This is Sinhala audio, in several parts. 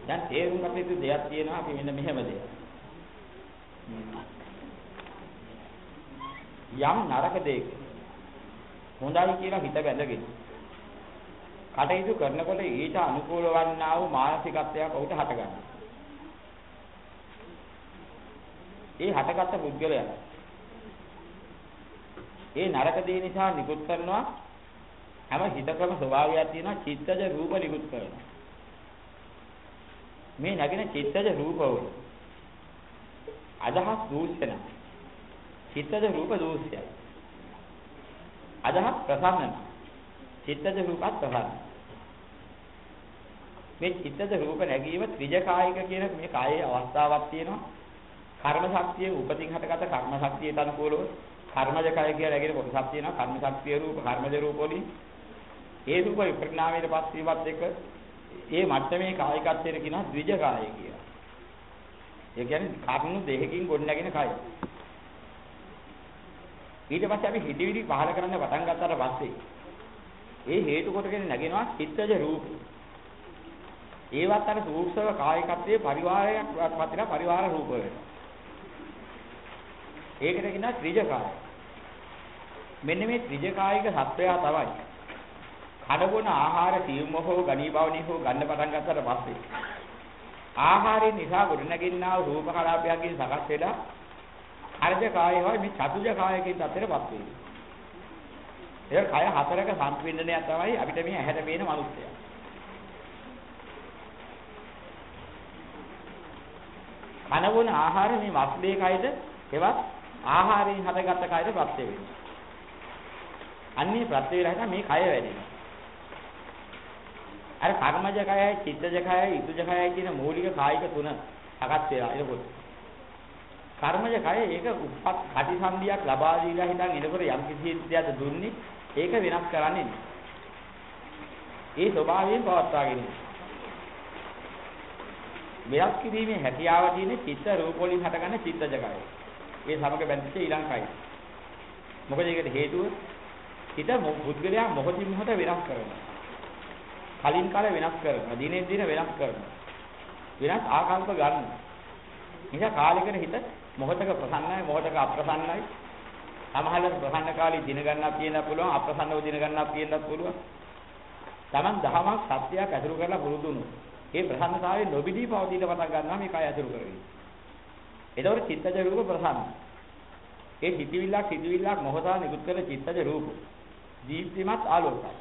දැන් තේරුම් ගන්න යුතු දෙයක් තියෙනවා අපි මෙන්න මෙහෙම දෙයක්. යම් නරක දෙයක හොඳයි කියලා හිත බැඳගෙන කටයුතු කරනකොට ඊට අනුකූල වන්නා වූ මානසිකත්වයක් ඔහුට හටගන්නවා. ඒ හටගත්ත පුද්ගලයා ඒ නරක දේ නිසා නිකුත් කරනවා හැම හිතකම ස්වභාවයක් තියෙනවා චිත්තජ රූප නිකුත් කරනවා. මේ නැගෙන චිත්තජ රූපවල අදහස් දූෂණ චිත්තජ රූප දූෂ්‍යයි. අදහස් ප්‍රසන්න චිත්තජ රූපත් ප්‍රසන්න. මේ චිත්තජ රූප නැගීම ත්‍රිජකායික කියන මේ කායේ අවස්ථාවක් තියෙනවා. කර්ම ශක්තිය උපතින් හටගත කර්ම ශක්තියට අනුකූලව කර්මජ කය කියලා නැගෙන කොටසක් තියෙනවා. කර්ම ශක්තිය රූප කර්මජ රූප වලින් ඒ රූප විපරිණාමයට පස් වීමත් එක්ක ඒ මට්ටමේ කායිකත්වයට කියනවා ද්විජකාය කියලා. ඒ කියන්නේ කර්ණු දෙකකින් ගොඩනැගෙන කය. ඊට පස්සේ අපි හිතවිලි පහල කරන්න පටන් ගත්තාට පස්සේ ඒ හේතු කොටගෙන නැගෙනවා චිත්තජ රූප. ඒවත් අර සූක්ෂම කායිකත්වයේ පරිවාරයක් වත්පත්ලා පරිවාර රූප වෙනවා. ඒකට කියනවා ත්‍රිජකාය. මෙන්න මේ ත්‍රිජකායික සත්වයා තමයි කඩබොන ආහාර සියුම්ව හෝ ගණීභවණී හෝ ගන්න පටන් ගත්තට පස්සේ ආහාරයෙන් නිසා ගොඩනැගෙනා වූ රූප කලාපයන්ගෙන් සකස් වෙලා අර්ධ කායය වයි මේ චතුජ කායකින් තත්ත්වයටපත් වෙනවා. ඒ කය හතරක සම්පින්දනයක් තමයි අපිට මේ ඇහැට පේන මිනිස්සයා. කනබුන ආහාර මේ මස්ලේ කයද එවත් ආහාරයෙන් හටගත්ත කයද ප්‍රත්‍ය වෙනවා. අන්නේ ප්‍රත්‍ය වෙලා හිටා මේ කය වැඩෙනවා. අර කර්මජ කයයි චිත්තජ කයයි ඍතුජ කයයි කියන මූලික කායික තුන සකස් වෙලා එනකොට කර්මජ කය ඒක උපත් කටිසන්ධියක් ලබා දීලා හිටන් එනකොට යම් කිසි දෙයක් දුන්නේ ඒක වෙනස් කරන්නේ නෑ. ඒ ස්වභාවයෙන් පවත්වාගෙන වෙනස් කිරීමේ හැකියාව තියෙන චිත්ත රූප වලින් හටගන්න චිත්තජ කය. ඒ සමග බැඳිච්ච ඊළඟ කය. මොකද ඒකට හේතුව හිත පුද්ගලයා මොහොතින් මොහොත වෙනස් කරනවා. කලින් කාලේ වෙනස් කරනවා. දිනෙන් දින වෙනස් කරනවා. වෙනස් ආකල්ප ගන්නවා. නිසා කාලයකට හිත මොහොතක ප්‍රසන්නයි මොහොතක අප්‍රසන්නයි. සමහරවිට ප්‍රසන්න කාලේ දින ගන්නක් තියෙන්න පුළුවන් අප්‍රසන්නව දින ගන්නක් තියෙන්නත් පුළුවන්. Taman දහමක් සත්‍යයක් අතුරු කරලා පුරුදු වුණොත් ඒ ප්‍රසන්නතාවයේ නොබිදී පවතින පටන් ගන්නවා මේ කය අතුරු කරගෙන. ඒතකොට චිත්තජ රූප ප්‍රසන්න. ඒ සිටිවිල්ලක් මොහොතා නිකුත් කරන චිත්තජ රූප දීප්තිමත් ආලෝකයි.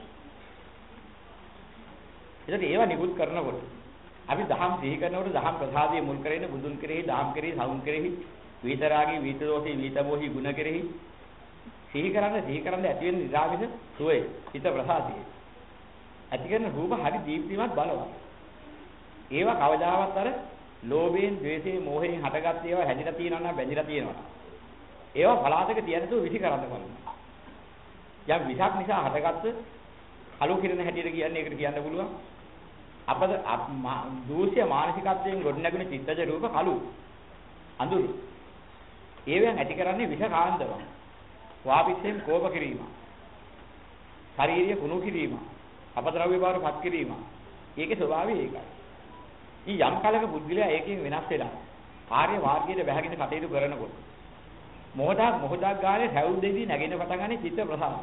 ඒකට ඒවා නිකුත් කරනකොට අපි දහම් සිහි කරනකොට දහම් ප්‍රසාදයේ මුල් කරගෙන බුදුන් කෙරෙහි දහම් කෙරෙහි සවුන් කෙරෙහි විතරාගී විතදෝෂී විතබෝහි ගුණ කෙරෙහි සිහි කරන්න ඇති වෙන නිරාමිස සුවේ හිත ප්‍රසාදයේ ඇති කරන රූප හරි දීප්තිමත් බලවත්. ඒවා කවදාවත් අර ලෝභයෙන් ද්වේෂයෙන් මෝහයෙන් හටගත් ඒවා හැදිලා තියෙනවා නම් බැඳිලා තියෙනවා. ඒවා පලාතක තියන තු විසි කරන්න බලන්න. යම් විසක් නිසා හටගත්ත කලු කිරණ හැටියට කියන්නේ ඒකට කියන්න පුළුවන්. අපද දූෂ්‍ය මානසිකත්වයෙන් ගොඩනැගෙන චිත්තජ රූප කලු අඳුරු. ඒවෙන් ඇති කරන්නේ විෂ කාන්දම. වාපිච්චෙන් කෝප කිරීම. ශාරීරික කුණු කිරීම. අපද්‍රව්‍ය බවට පත් කිරීම. ඒකේ ස්වභාවය ඒකයි. යම් කලක බුද්ධිලයා ඒකෙන් වෙනස් වෙලා ආර්ය වාර්ගයට බැහැගෙන කටයුතු කරනකොට මොහොතක් ගානේ හැවුල් දෙවි නැගෙන පටන් ගන්නේ චිත්ත ප්‍රසාදය.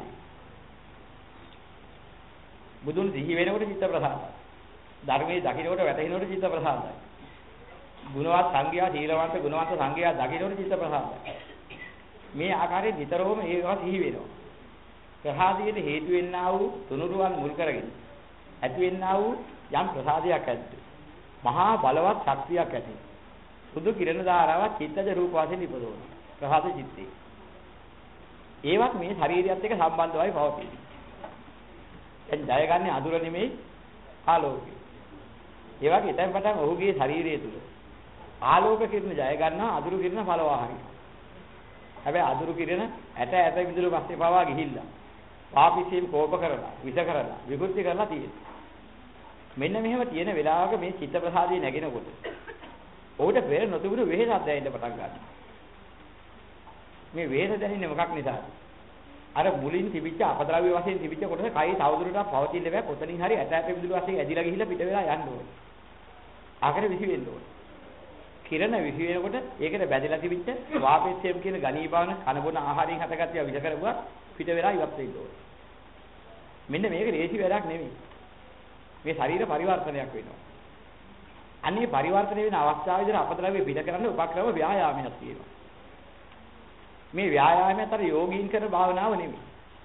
බුදුන් සිහි වෙනකොට චිත්ත ප්‍රසාදයි. ධර්මයේ දකින්නකොට වැටෙනකොට චිත්ත ප්‍රසාදයි. ගුණවත් සංඝයා සීලවන්ත ගුණවන්ත සංඝයා දකින්නකොට චිත්ත ප්‍රසාදයි. මේ ආකාරයෙන් නිතරම ඒවා සිහි වෙනවා. ප්‍රසාදයට හේතු වෙන්නා වූ තුනුරුවන් මුල් කරගෙන ඇති වෙන්නා වූ යම් ප්‍රසාදයක් ඇද්ද මහා බලවත් ශක්තියක් ඇති. සුදු කිරණ ධාරාවක් චිත්තජ රූප වශයෙන් ඉපදවන. ප්‍රහාස චිත්තේ. ඒවත් මේ ශරීරයත් එක්ක සම්බන්ධවයි පවතින්නේ. දැන් ජය ගන්න අඳුර නෙමෙයි ආලෝකය. ඒ වගේ ඉතින් පටන් ඔහුගේ ශරීරය තුල ආලෝක කිරණ ජය ගන්නවා අඳුරු කිරණ පළවා හරිනවා. හැබැයි අඳුරු කිරණ ඇට විදුලි පස්සේ පවා ගිහිල්ලා පාපිසීම් කෝප කරලා විෂ කරලා විකෘති කරලා තියෙනවා. මෙන්න මෙහෙම තියෙන වෙලාවක මේ චිත්ත ප්‍රසාදේ නැගෙනකොට ඔහුට පෙර නොතිබුණු වෙහෙසක් දැනෙන්න පටන් ගන්නවා. මේ වෙහෙස දැනෙන්නේ මොකක් නිසාද? අර මුලින් තිබිච්ච අපද්‍රව්‍ය වශයෙන් තිබිච්ච කොටස කයි තවදුරටත් පවතින්න බෑ. කොතනින් හරි ඇට විදුලි වශයෙන් ඇදිලා ගිහිල්ලා පිට වෙලා යන්න ඕනේ. ආකාරය විසි වෙන්න ඕනේ. කිරණ විසි වෙනකොට ඒකට බැඳලා තිබිච්ච වාපේච්ඡේම කියන ගණීභාවන කනබොන ආහාරයෙන් හටගත්තා විස කරගුවා පිට වෙලා ඉවත් වෙන්න ඕනේ. මෙන්න මේක රේසි වැඩක් නෙමෙයි. මේ ශරීර පරිවර්තනයක් වෙනවා. අන්නේ පරිවර්තනය වෙන අවස්ථාවේදී අපද්‍රව්‍ය පිට කරන්න උපක්‍රම ව්‍යායාමයක් තියෙනවා. මේ ව්‍යායාමය අතර යෝගීන් කරන භාවනාව නෙමෙයි.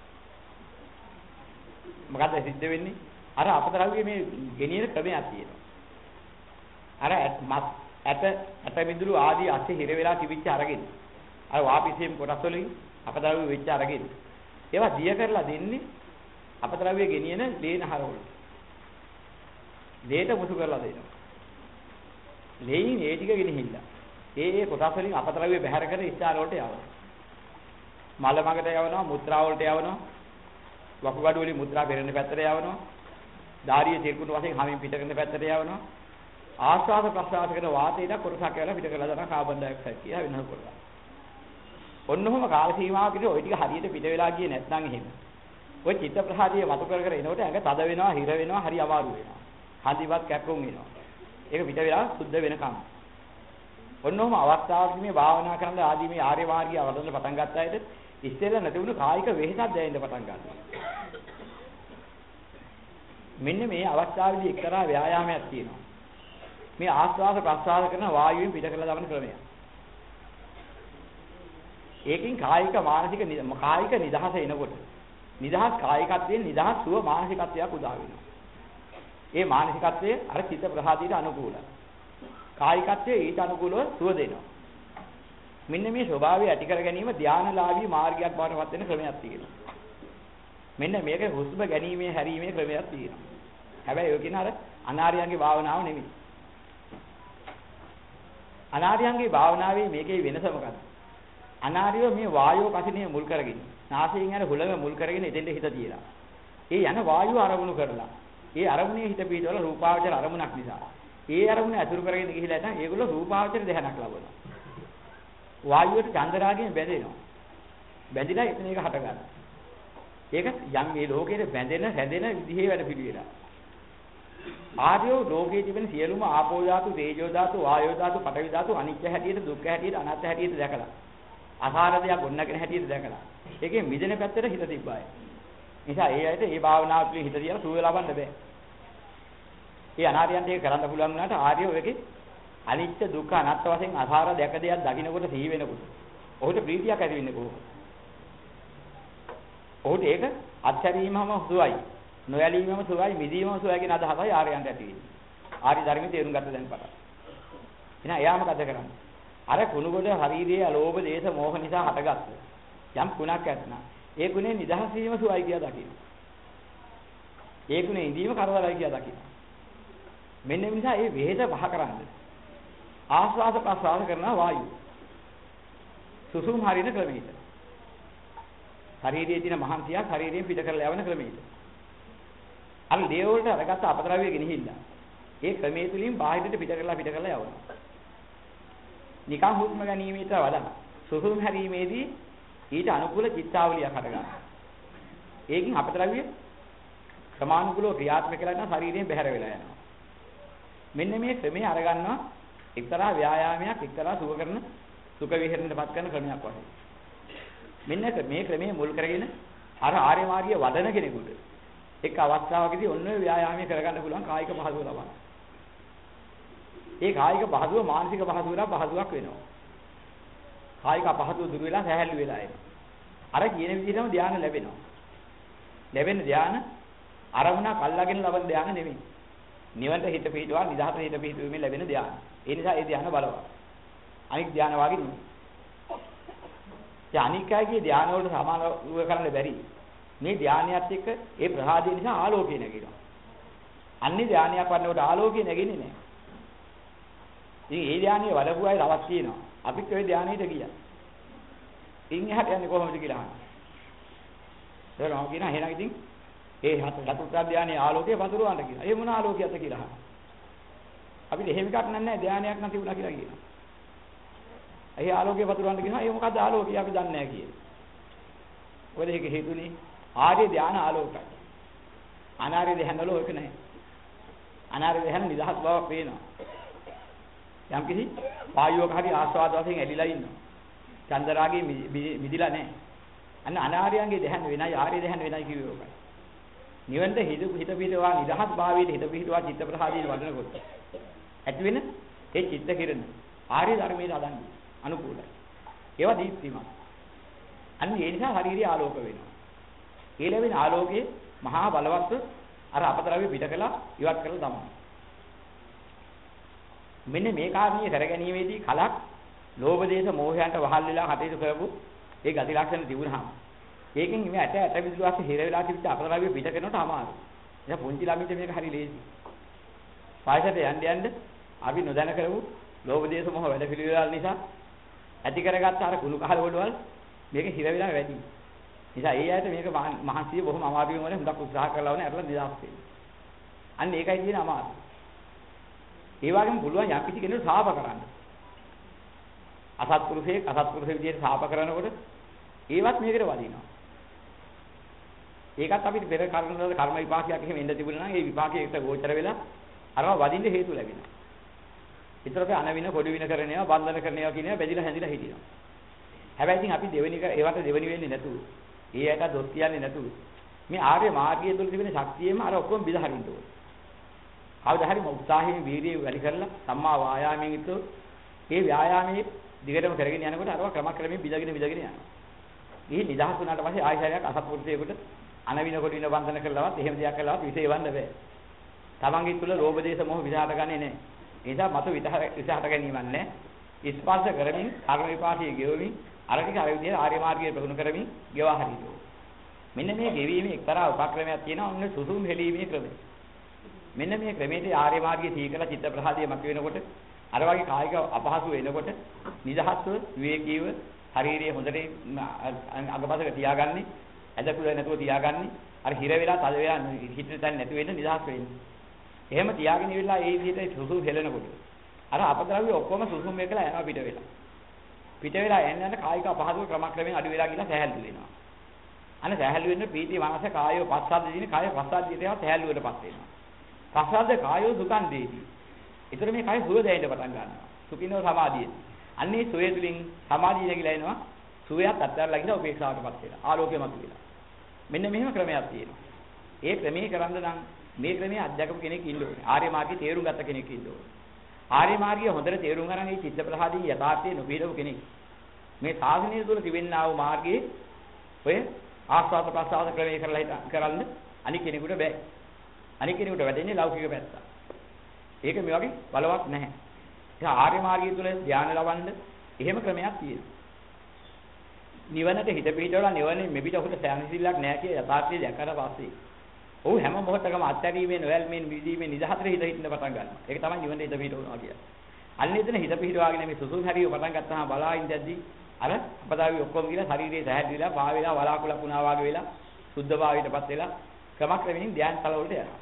මොකද්ද සිද්ධ වෙන්නේ? අර අපද්‍රව්‍ය මේ ගෙනියන ක්‍රමයක් තියෙනවා. අර ඇට මිදුළු ආදී අස්සේ හිර වෙලා තිබිච්ච අරගෙන අර වාපිසෙම් කොටස් වලින් අපද්‍රව්‍ය වෙච්ච අරගෙන ඒවා දිය කරලා දෙන්නේ අපද්‍රව්‍ය ගෙනියන ලේනහර වලට. ලේට මුසු කරලා දෙනවා. ලේයින් ඒ ටික ගෙනහිල්ලා. ඒ කොටස් වලින් අපද්‍රව්‍ය බැහැර කර ඉස්සාර වලට යවනවා. මල මගට යවනවා, මුත්‍රා වලට යවනවා. වකුගඩු වලින් මුත්‍රා පෙරෙන පැත්තට යවනවා. ධාරිය තිරකුණු වශයෙන් හැමින් පිට කරන පැත්තට යවනවා. ආස්වාද ප්‍රසආස කරන වාතයට කොටසක් කියලා පිට කරලා දාන කාබන් ඩයොක්සයිඩ් කියලා වෙනස් කරලා. ඔන්නෝම කාල සීමාවකට ওই ටික හරියට පිට වෙලා ගියේ නැත්නම් එහෙම. ওই චිත්ත ප්‍රසාදිය වතු කර කර එනකොට ඇඟ තද වෙනවා, හිර වෙනවා, හරි අමාරු වෙනවා. හදිවත් කැක්කුම් වෙනවා. ඒක පිට වෙලා සුද්ධ වෙනකම්. ඔන්නෝම අවස්ථාවකදී මේ භාවනා කරන ආදී මේ ආර්ය මාර්ගය අවබෝධ පටන් ගත්ත අයට ඉස්සෙල්ලා නැතිවුණු කායික වෙහෙසක් දැනෙන්න පටන් ගන්නවා. මෙන්න මේ අවස්ථාවේදී එක්තරා ව්‍යායාමයක් තියෙනවා. මේ ආස්වාද ප්‍රස්වාද කරන වායුවෙන් පිට කරලා දාන ක්‍රමයක්. ඒකෙන් කායික මානසික කායික නිදහස එනකොට නිදහස් කායිකත්වයෙන් නිදහස් සුව මානසිකත්වයක් උදා වෙනවා. ඒ මානසිකත්වයේ අර චිත්ත ප්‍රහාදීට අනුකූලයි. කායිකත්වයේ ඊට අනුකූලව සුව දෙනවා. මෙන්න මේ ස්වභාවය ඇති කර ගැනීම ධානලාභී මාර්ගයක් බවට පත් වෙන ක්‍රමයක් තියෙනවා. මෙන්න මේක හුස්ම ගැනීමේ හැරීමේ ක්‍රමයක් තියෙනවා. හැබැයි ඔය කියන අර අනාර්යයන්ගේ භාවනාව නෙමෙයි. අනාර්යයන්ගේ භාවනාවේ මේකේ වෙනස මොකක්ද? අනාර්යෝ මේ වායෝ කසිනිය මුල් කරගෙන නාසයෙන් යන හුලඟ මුල් කරගෙන එතෙන්ට හිත තියලා. ඒ යන වායුව අරමුණු කරලා. ඒ අරමුණේ හිත පිටවල රූපාවචර අරමුණක් නිසා. ඒ අරමුණ ඇතුළු කරගෙන ගිහිලා නැත්නම් ඒගොල්ලෝ රූපාවචර දෙහනක් ලබනවා. වායුවට චන්දරාගයෙන් බැඳෙනවා. බැඳිලා එතන එක හට ගන්නවා. ඒක යම් මේ ලෝකයේ බැඳෙන හැදෙන විදිහේ වැඩ පිළිවෙලා. ආර්යෝ ලෝකයේ තිබෙන සියලුම ආපෝ ධාතු, තේජෝ ධාතු, වායෝ ධාතු, පඨවි ධාතු අනිත්‍ය හැටියට, දුක්ඛ හැටියට, අනාත්ම හැටියට දැකලා. අසාර දෙයක් ගොන්නගෙන හැටියට දැකලා. ඒකේ මිදෙන පැත්තට හිත තිබ්බාය. නිසා ඒ ඇයිට මේ භාවනාව තුළින් හිත තියලා සුව ලබන්න බෑ. ඒ අනාර්යයන්ට ඒක කරන්න පුළුවන් වුණාට ආර්යෝ ඒකේ අනිත්‍ය, දුක්ඛ, අනාත්ම වශයෙන් අසාර දෙයක් දකින්නකොට සිහි වෙනකොට. ඔහුට ප්‍රීතියක් ඇති වෙන්නේ කොහොමද? ඔහුට ඒක අත්හැරීමම සුවයි. නොයැලීමම සුවයි, මිදීමම සුවයි කියන අදහසයි ආර්යයන්ට ඇති වෙන්නේ. ආර්ය ධර්මයේ තේරුම් ගත්ත දැන් පටන්. එහෙනම් එයා මොකද කරන්නේ? අර කුණුගොඩ ශරීරයේ අලෝභ, දේශ, මෝහ නිසා හටගත්ත යම් කුණක් ඇතනම් ඒ කුණේ නිදහස් වීම සුවයි කියලා දකින්න. ඒ කුණේ ඉඳීම කරදරයි කියලා දකින්න. මෙන්න මේ නිසා මේ වේද පහ කරන්නේ. ආස්වාද ප්‍රසආස කරන වායුව. සුසුම් හරින ක්‍රමයකට. ශරීරයේ තියෙන මහන්සිය ශරීරයෙන් පිට කරලා යවන ක්‍රමයකට. අර ලේ වලට අරගත්ත අපද්‍රව්‍ය ගෙනහිල්ලා. ඒ ක්‍රමයේ තුලින් බාහිරට පිට කරලා යවනවා. නිකන් හුස්ම ගැනීමට වඩා සුසුම් හැරීමේදී ඊට අනුකූල චිත්තාවලියක් හටගන්නවා. ඒකින් අපද්‍රව්‍ය සමානුකූලව ක්‍රියාත්මක කරලා යන ශරීරයෙන් බැහැර වෙලා යනවා. මෙන්න මේ ක්‍රමයේ අරගන්නවා එක්තරා ව්‍යායාමයක් එක්තරා සුව කරන සුඛ විහරණයටපත් කරන ක්‍රමයක් වශයෙන්. මෙන්න මේ ක්‍රමයේ මුල් කරගෙන අර ආර්ය මාර්ගය වඩන කෙනෙකුට එක් අවස්ථාවකදී ඔන්න ඔය ව්‍යායාමය කරගන්න පුළුවන් කායික පහසුව ලබන්න. ඒ කායික පහසුව මානසික පහසුවක් වෙනවා. කායික පහසුව දුර වෙලා සැහැල්ලු වෙලා එනවා. අර කියන විදිහටම ධානය ලැබෙනවා. ලැබෙන ධානය අරමුණක් අල්ලාගෙන ලබන ධානය නෙමෙයි. නිවන්ට හිත පිහිටුවා නිදහසට හිත පිහිටුවීමෙන් ලැබෙන ධානය. ඒ නිසා ඒ ධානය බලවත්. අනික් ධානය වගේ නෙමෙයි. ඒ අනික්කයේ ධානය වලට සමානව කරන්න බැරි. මේ ධානයත් එක්ක ඒ ප්‍රහාදය නිසා ආලෝකය නැගෙනවා. අන්නේ ධානයක් වඩනකොට ආලෝකය නැගෙන්නේ නැහැ. ඉතින් ඒ ධානයේ වඩපු අය තවත් තියෙනවා. අපිත් ওই ධානයට ගියා. ඉන් එහාට යන්නේ කොහොමද කියලා අහනවා. ඒකම කියනවා එහෙනම් ඉතින් ඒ චතුර්ථ ධානයේ ආලෝකය පතුරවන්න කියලා. ඒ මොන ආලෝකයක්ද කියලා අහනවා. අපිට එහෙම එකක් නැහැ ධානයක් නැති වුණා කියලා කියනවා. ඒ ආලෝකය පතුරවන්න කියනවා. ඒ මොකද්ද ආලෝකය අපි දන්නේ නැහැ කියලා. මොකද ඒක හේතුනේ ආර්ය ධාන ආලෝකයි. අනාර්ය ධාන වල ඔයක නැහැ. අනාර්ය ධාන නිදහස් බවක් පේනවා. යම් කිසි වායුවක හරි ආස්වාද වශයෙන් ඇලිලා ඉන්නවා. චන්දරාගේ මිදිලා නැහැ. අන්න අනාර්යයන්ගේ දැහන් වෙනයි ආර්ය දැහන් වෙනයි කියුවේ ඔකයි. නිවන්ට හිත පිටවා නිදහස් භාවයේ හිත පිටවා චිත්ත ප්‍රසාදයේ වඩනකොට ඇති වෙන ඒ චිත්ත කිරණ ආර්ය ධර්මයේ අදන්නේ අනුකූලයි. ඒවා දීප්තිමත්. අන්න ඒ නිසා ශරීරය ආලෝක වෙනවා. ඒ ලැබෙන ආලෝකයේ මහා බලවත් අර අපතරාවේ පිට කළා ඉවත් කරලා තමයි. මෙන්න මේ කාරණිය කරගැනීමේදී කලක් ලෝභ දේශ මොහයන්ට වහල් වෙලා කටයුතු කරපු ඒ ගති ලක්ෂණ තිබුණාම ඒකෙන් මේ ඇට විදුලි වාසේ හිර වෙලා තිබිච්ච අපතරාවේ පිට කරනට අමාරුයි. එහෙනම් පොන්චි ළමින්ට මේක හරි ලේසි. පායසට යන්න අපි නොදැන කරපු ලෝභ දේශ මොහ වැඩ පිළිවෙල නිසා ඇති කරගත්ත අර කුණු කහල වලවල් මේක හිර වෙලා වැඩි. නිසා ඒ ඇයිට මේක මහන්සිය බොහොම අමාරුවෙන් වල හුඟක් උත්සාහ කරලා වුණා අරලා නිදාස් වෙන්න. අන්න ඒකයි කියන අමාරුව. ඒ වගේම පුළුවන් යම් කිසි කෙනෙකුට සාප කරන්න. අසත්පුරුෂයෙක් විදිහට සාප කරනකොට ඒවත් මේකට වදිනවා. ඒකත් අපිට පෙර කර්ම විපාකයක් එහෙම එන්න තිබුණා නම් ඒ විපාකයකට ගෝචර වෙලා අරව වදින්න හේතු ලැබෙනවා. විතරක අනවින පොඩි වින කරන ඒවා බන්ධන කරන ඒවා කියන ඒවා බැඳිලා හැඳිලා හිටිනවා. හැබැයි ඉතින් අපි ඒවට දෙවෙනි වෙන්නේ නැතුව ඒ ඇට දොස් කියන්නේ නැතුව මේ ආර්ය මාර්ගය තුළ තිබෙන ශක්තියෙම අර ඔක්කොම බිඳ හරින්න ඕනේ. කවදා හරි උත්සාහයෙන් වීර්යය වැඩි කරලා සම්මා වායාමයෙන් යුතුව ඒ ව්‍යායාමයේ දිගටම කරගෙන යනකොට අරව ක්‍රමක්‍රමයෙන් බිඳගෙන යනවා. ඉතින් නිදහස් වුණාට පස්සේ ආයශාරයක් අසත්පුරුෂයෙකුට අනවින කොට වින බන්ධන කළාවත් එහෙම දෙයක් කළාවත් විශේෂවන්න බෑ. තමන්ගේ තුල ලෝභ දේශ මොහ විසහට ගන්නේ නැහැ. ඒ නිසා මත විසහට ගැනීමක් නැහැ. ස්පර්ශ කරමින් කර්ම විපාකයේ ගෙවමින් අර ටික අර විදිහට ආර්ය මාර්ගයේ ප්‍රගුණ කරමින් ගෙවා හරිනවා. මෙන්න මේ ගෙවීමේ එක්තරා උපක්‍රමයක් තියෙනවා. ඔන්න සුසුම් හෙලීමේ ක්‍රමය. මෙන්න මේ ක්‍රමයේදී ආර්ය මාර්ගයේ සීකල චිත්ත ප්‍රහාදයේ මත වෙනකොට අර වගේ කායික අපහසු වෙනකොට නිදහස්ව විවේකීව ශරීරයේ හොඳට අගපසක තියාගන්නේ ඇදකුල නැතුව තියාගන්නේ අර හිර වෙලා තද වෙලා හිටින තැන නැති වෙන්න නිදහස් වෙන්න. එහෙම තියාගෙන ඉවිල්ලා ඒ විදිහට සුසුම් හෙලනකොට අර අපද්‍රව්‍ය ඔක්කොම සුසුම් එකලා යනවා පිට වෙලා. පිට වෙලා යන කායික අපහසුව ක්‍රමක්‍රමයෙන් අඩු වෙලා ගිහලා සැහැල්ලු වෙනවා. අනේ සැහැල්ලු වෙන්න පීති මනස කායෝ පස්සද්ද දින කාය පස්සද්දිතේවා සැහැල්ලුවටපත් වෙනවා. පස්සද්ද කායෝ සුඛං දේති. ඒතර මේ කාය සුව දැනෙන්න පටන් ගන්නවා. සුඛිනෝ සමාධිය. අන්නේ සුවේ තුලින් සමාධිය නැగిලා එනවා. සුවයත් අත්හැරලා ගිහලා උපේක්ෂාවටපත් වෙනවා. ආලෝකයමත් වෙනවා. මෙන්න මෙහෙම ක්‍රමයක් තියෙනවා. ඒ ක්‍රමයේ කරන්න නම් මේ ක්‍රමයේ අධ්‍යක්ෂක කෙනෙක් ඉන්න ඕනේ. ආර්ය මාර්ගයේ තේරුම් ගත්ත කෙනෙක් ඉන්න ඕනේ. ආර්ය මාර්ගය හොඳට තේරුම් ගන්න මේ චිත්ත ප්‍රසාදයේ යථාර්ථයේ නොපිරව කෙනෙක්. මේ සාසනය තුළ තිබෙනා වූ මාර්ගයේ ඔය ආස්වාද ප්‍රසආද ක්‍රමයේ කරන්න අනික් කෙනෙකුට බෑ. අනික් කෙනෙකුට වැදෙන්නේ ලෞකික පැත්ත. ඒක මේ වගේ බලවත් නැහැ. ඒ ආර්ය මාර්ගය තුළ ධානය ලබන්න එහෙම ක්‍රමයක් තියෙනවා. නිවනට හිත පිටවලා නිවනේ මෙපිට ඔහුට සෑහීසිල්ලක් නැහැ කිය යථාර්ථය දැක්කට පස්සේ ඔහු හැම මොහොතකම අත්හැරීමේ නොවැල්මෙන් විදීමේ නිදහතර හිත හිටින්න පටන් ගන්නවා. ඒක තමයි නිවනට හිත පිටවනවා කියන්නේ. අන්න එතන හිත පිටවාගෙන මේ සුසුම් හැරිය පටන් ගත්තාම බලාගෙන ඉඳද්දි අර අපදාවි ඔක්කොම ගිහලා ශරීරයේ සැහැල්ලිලා පා වෙලා වලාකුළක් වුණා වගේ වෙලා සුද්ධ භාවයටපත් වෙලා ක්‍රමක්‍රමයෙන් ධ්‍යාන තල වලට යනවා.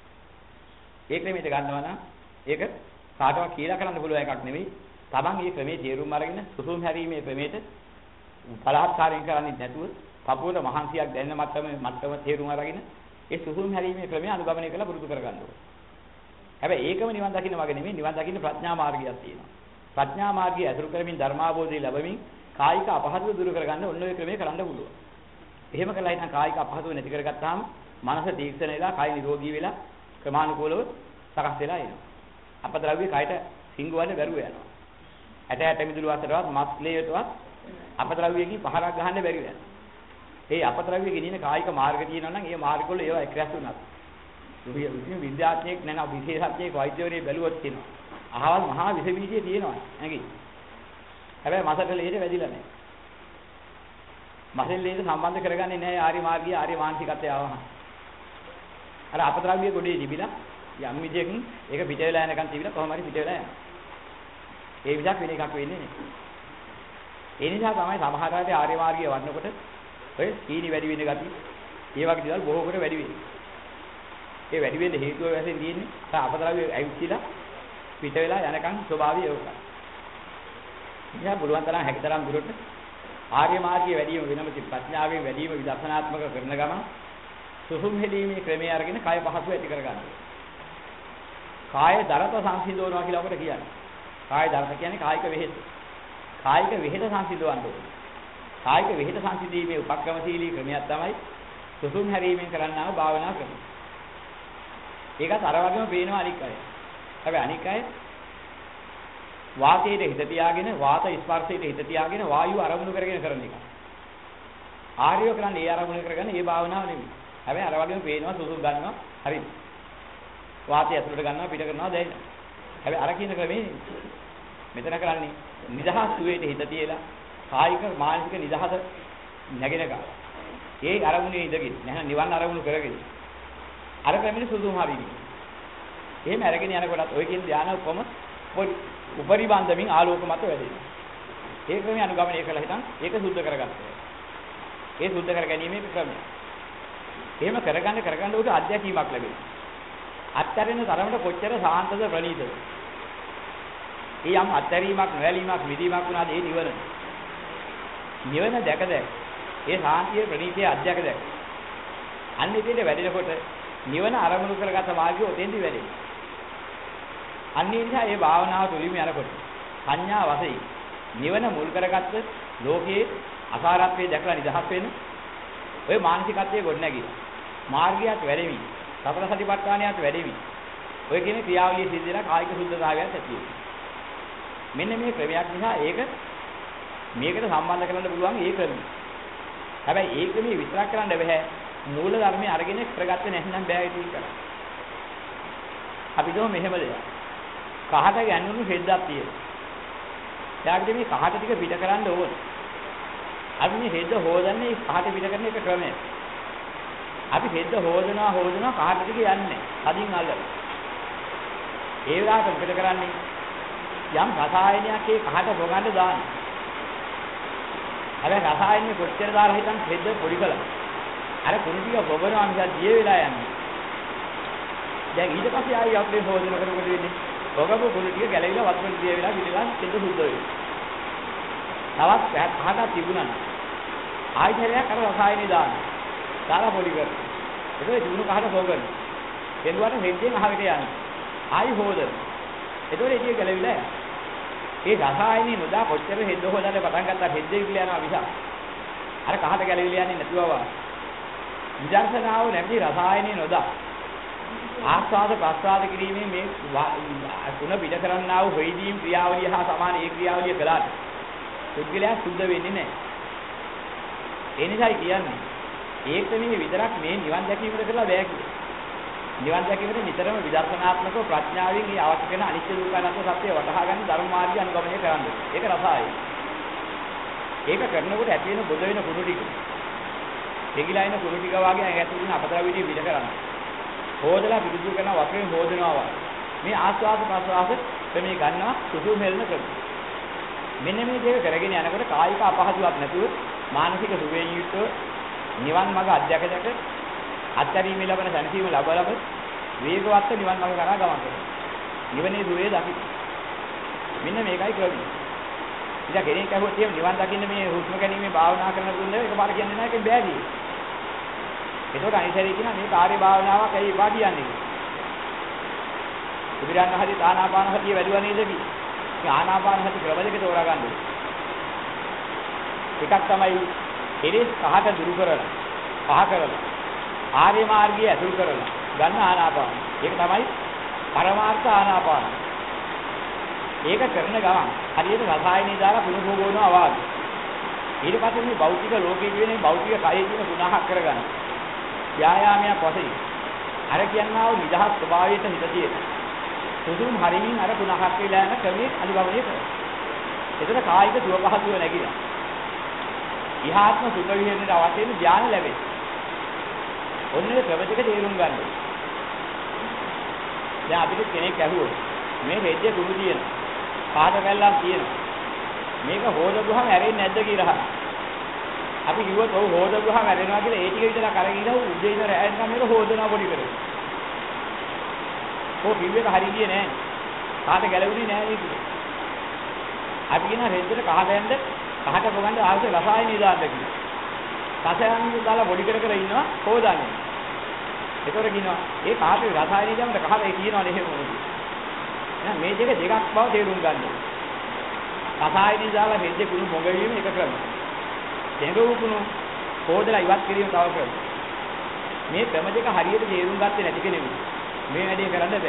ඒ ක්‍රමයට ගන්නවා නම් ඒක කාටවත් කියලා කරන්න පුළුවන් එකක් නෙවෙයි. Taman මේ ක්‍රමයේ තේරුම් අරගෙන සුසුම් හැරීමේ ක්‍රමයට බලාත්කාරයෙන් කරන්නේ නැතුව පපුවට මහන්සියක් දැනෙන මට්ටම තේරුම් අරගෙන ඒ සුසුම් හැරීමේ ක්‍රමය අනුගමනය කරලා පුරුදු කරගන්න ඕනේ. හැබැයි ඒකම නිවන් දකින්න වගේ නෙමෙයි නිවන් දකින්න ප්‍රඥා මාර්ගයක් තියෙනවා. ප්‍රඥා මාර්ගය අතුරු කරමින් ධර්මාභෝධය ලැබමින් කායික අපහසුව දුරු කරගන්න ඔන්න ඔය ක්‍රමයේ කරන්න පුළුවන්. එහෙම කළා ඉතින් කායික අපහසුව නැති කරගත්තාම මනස තීක්ෂණ වෙලා කාය නිරෝගී වෙලා ක්‍රමානුකූලව සකස් වෙලා එනවා. අපද්‍රව්‍ය කායට සිංගවන්න බැරුව යනවා. ඇට මිදුළු අතරවත් මස් ලේයටවත් අපද්‍රව්‍යකින් පහරක් ගහන්න බැරි වෙනවා. ඒ අපද්‍රව්‍ය ගෙනින කායික මාර්ග තියෙනවා නම් ඒ මාර්ග වල ඒවා එක්රැස් වුණා. විද්‍යාඥයෙක් නැත්නම් විශේෂඥයෙක් වෛද්‍යවරයෙක් බැලුවොත් තියෙනවා. අහවල් මහා විස බීජය තියෙනවා නැගි. හැබැයි මසට ලේට වැදිලා නැහැ. මසෙන් ලේට සම්බන්ධ කරගන්නේ නැහැ ආර්ය මාර්ගය ආර්ය මානසිකත්වය ආවම. අර අපද්‍රව්‍ය ගොඩේ තිබිලා යම් විදියකින් ඒක පිට වෙලා යනකන් තිබිලා කොහොම හරි පිට වෙලා යනවා. ඒ විදිහක් වෙන එකක් වෙන්නේ නැහැ. ඒ නිසා තමයි සමහර අය ආර්ය මාර්ගය වඩනකොට ඔය සීනි වැඩි වෙන ගතිය ඒ වගේ දේවල් බොහෝ කොට වැඩි වෙනවා. ඒ වැඩි වෙන්න හේතුව වශයෙන් තියෙන්නේ අපද්‍රව්‍ය ඇවිත්ලා පිට වෙලා යනකන් ස්වභාවය ඒකයි. ඉතින් බුදුන් තරම් හැකිතරම් දුරට ආර්ය මාර්ගයේ වැඩිම වෙනම ප්‍රඥාවෙන් වැඩිම විදර්ශනාත්මක කරන ගමන් සුසුම් හෙලීමේ ක්‍රමයේ අරගෙන කය පහසු ඇති කර ගන්නවා. කාය දරත සංසිඳවනවා කියලා අපිට කියන්නේ. කාය දර්ශ කියන්නේ කායික වෙහෙස. කායික වෙහෙස සංසිඳවන්න ඕනේ. කායික වෙහෙස සංසිඳීමේ උපක්‍රමශීලී ක්‍රමයක් තමයි සුසුම් හැරීමෙන් කරන්නා වූ භාවනා ක්‍රම. ඒකත් අර වගේම පේනවා අනික් අය. හැබැයි අනික් අය වාතයේ හිත තියාගෙන වාත ස්පර්ශයේ හිත තියාගෙන වායුව අරමුණු කරගෙන කරන එක. ආර්යව කරන්නේ ඒ අරමුණු කරගෙන ඒ භාවනාව නෙමෙයි. හැබැයි අර වගේම පේනවා සුසුම් ගන්නවා හරිද? වාතය ඇතුළට ගන්නවා පිට කරනවා දැනෙනවා. හැබැයි අර කියන ක්‍රමේ මෙතන කරන්නේ නිදහස් සුවේට හිත තියලා කායික මානසික නිදහස නැගෙන ගන්න. ඒ අරමුණේ ඉඳගෙන නැහ නිවන් අරමුණු කරගෙන අර ක්‍රමෙට සුදුම හරිනේ. එහෙම අරගෙන යනකොටත් ඔය කියන ධානය කොම උපරිබන්ධමින් ආලෝක මත වැඩෙනවා. ඒ ක්‍රමයේ අනුගමනය කළා හිටන් ඒක සුද්ධ කරගත්තා. ඒ සුද්ධ කර ගැනීමේ ක්‍රමය. එහෙම කරගන්න උට අධ්‍යක්ීමක් ලැබෙනවා. අත්හැරෙන තරමට කොච්චර සාන්තද ප්‍රණීතද. ඒ යම් අත්හැරීමක් නොයලීමක් මිදීමක් වුණාද ඒ නිවන. නිවන දැක ඒ සාන්තිය ප්‍රණීතිය අධ්‍යක දැක. අන්න ඉතින් වැඩෙනකොට නිවන අරමුණු කරගත වාග්ය ඔතෙන්දි වැඩෙනවා. අන්නේ නිසා මේ භාවනාව තුළින්ම යනකොට සංඥා වශයෙන් නිවන මුල් කරගත්ත ලෝකයේ අසාරත්වයේ දැකලා නිදහස් වෙන ඔය මානසිකත්වයේ ගොඩනැගිලා මාර්ගයත් වැඩෙමි සතර සතිපට්ඨානයත් වැඩෙමි ඔය කියන ක්‍රියාවලිය සිද්ධ වෙලා කායික සුද්ධතාවයක් ඇති වෙනවා. මෙන්න මේ ක්‍රමයක් නිසා ඒක මේකට සම්බන්ධ කරන්න පුළුවන් ඒ ක්‍රමය. හැබැයි ඒ ක්‍රමයේ විතරක් කරන්න බෑ. මූල ධර්මයේ අරගෙන කරගත්තේ නැත්නම් බෑ ඒක කරන්න. අපි දෝ මෙහෙම දෙයක්. කහට යන්නුණු හෙද්දක් තියෙනවා. යාගිට මේ කහට ටික පිට කරන්න ඕන. අපි මේ හෙද්ද හොදන්නේ කහට පිට කරන එක ක්‍රමය. අපි හෙද්ද හොදනවා කහට ටික යන්නේ. අදින් අල්ලලා. ඒ වෙලාවට පිට කරන්නේ යම් රසායනයක් ඒ කහට පොගන්න දාන්න. අර රසායනික කොච්චර දාලා හිටන් හෙද්ද පොඩි කළා. අර කුණු ටික පොගනවා මිසක් දිය වෙලා යන්නේ. දැන් ඊට පස්සේ ආයෙ අපි හොදන කරනකොට වෙන්නේ ඔගපු කුණු ටික ගැලවිලා වතුර දිය වෙලා පිටලා හෙද්ද සුද්ධ වෙනවා. තවත් කහට තිබුණා. ආයෙත් අර රසායනික දාන්න. දාලා පොඩි කරනවා. ඒක දිනුන කහට පොගන. එළුවට හෙද්දෙන් අහකට යන්නේ. ආයෙ හොදන. ඒතකොට ඒක ගැලවිලා ඒ රසායනික නොදා කොච්චර හෙද්ද හොදන්න පටන් ගත්තා හෙද්දේ කියලා යනවා විසක්. අර කහට ගැලවිලා යන්නේ නැතුවවා. විදර්ශනාව නැමැති රසායනික නොදා ආස්වාද ප්‍රස්වාද කිරීමේ මේ තුන පිට කරන්නා වූ හොයදීම් ක්‍රියාවලිය හා සමාන ඒ ක්‍රියාවලිය කළාට පුද්ගලයා සුද්ධ වෙන්නේ නැහැ. ඒ නිසායි කියන්නේ ඒක නෙමෙයි විතරක් මේ නිවන් දැකීමකට කරලා බෑ කියලා. නිවන් දැකීමට නිතරම විදර්ශනාත්මකව ප්‍රඥාවෙන් මේ අවශ්‍ය කරන අනිත්‍ය දුක්ඛ අනාත්ම සත්‍ය වටහා ගන්න ධර්ම මාර්ගය අනුගමනය කරන්න. ඒක රසායයි. ඒක කරනකොට ඇති වෙන බොද වෙන කුණු ටික. දෙගිලා එන කුණු ටික වාගේ ඇතුළේ තියෙන අපතරවිදී පිට කරන්න. හොදලා පිළිදු කරන වතුරෙන් හොදනවා. මේ ආස්වාද ප්‍රසවාස මේ ගන්නවා සුසුම් හෙලන ක්‍රම. මෙන්න මේ දේ කරගෙන යනකොට කායික අපහසුයක් නැතුව මානසික සුවයෙන් යුක්තව නිවන් මාර්ග අධ්‍යක්ෂක අත්‍යරීමේ ලබන සැනසීම ලබ වේගවත් නිවන් මාර්ග කරා ගමන් කරනවා. නිවනේ දුවේ දකින්න. මෙන්න මේකයි ක්‍රමය. ඉතින් කෙනෙක් අහුවොත් එහෙම නිවන් දකින්න මේ හුස්ම ගැනීමේ භාවනා කරන දුන්නේ එකපාර කියන්නේ නැහැ ඒක බෑදී. ඒකට අනිසරේ කියන මේ කාර්ය භාවනාවක් ඇයි එපා කියන්නේ. බුදුරජාණන් වහන්සේ ආනාපාන සතිය වැඩිවා නේද කි? මේ ආනාපාන සති ක්‍රම දෙක තෝරා ගන්න ඕනේ. එකක් තමයි කෙලෙස් පහට දුරු කරලා පහ කරලා ආර්ය මාර්ගය ඇතුල් කරලා ගන්න ආනාපාන. ඒක තමයි පරමාර්ථ ආනාපාන. ඒක කරන ගමන් හරියට රසායනික දාලා කුණු භෝගවනවා වාගේ. ඊට පස්සේ මේ භෞතික ලෝකයේ කියන්නේ භෞතික කයේ තියෙන ගුණහක් කරගන්න. ව්‍යායාමයක් වශයෙන් අර කියනවා නිදහස් ස්වභාවයට හිත තියෙන. සුදුම් හරිමින් අර ගුණහක් වෙලා යන ක්‍රමයේ අනුගමනය කරනවා. එතන කායික සුව පහසුව නැගිලා. ඉහාත්ම සුඛ විහරණයට අවශ්‍ය වෙන ධානය ලැබෙයි. ඔන්නේ ක්‍රමයක තේරුම් ගන්න. දැන් අපිට කෙනෙක් ඇහුවොත් මේ රෙද්දේ කුණු තියෙනවා. පාට කැල්ලක් තියෙනවා. මේක හොදගුවම ඇරෙන්නේ නැද්ද කියලා. අපි කිව්වොත් ඔව් හොදගුවම ඇරෙනවා කියලා ඒ ටික විතර කරගෙන ඉඳලා උදේ ඉඳලා රැයන්කම් මේක හොදනවා පොඩි කරේ. ඔව් කිව්වෙක හරියන්නේ නැහැ. පාට ගැලවුනේ නැහැ ඒක. අපි කියන රෙද්දට කහට යන්න කහට පොගන්න ආවසේ රසායනික දාන්න කියලා. රසායනික දාලා පොඩි කර ඉන්නවා හොදන්නේ. ඒතොර කියනවා ඒ කහට රසායනික දාන්න කහට ඒ කියනවනේ එහෙම මොකද. එහෙනම් මේ දෙක දෙකක් බව තේරුම් ගන්න ඕනේ. රසායනික දාලා හෙද්දේ කුණු මොඟ වීම එක ක්‍රමයක්. දෙඟු කුණු හොදලා ඉවත් කිරීම තව ක්‍රමයක්. මේ ක්‍රම දෙක හරියට තේරුම් ගත්තේ නැති කෙනෙකුට මේ වැඩේ කරන්න බෑ.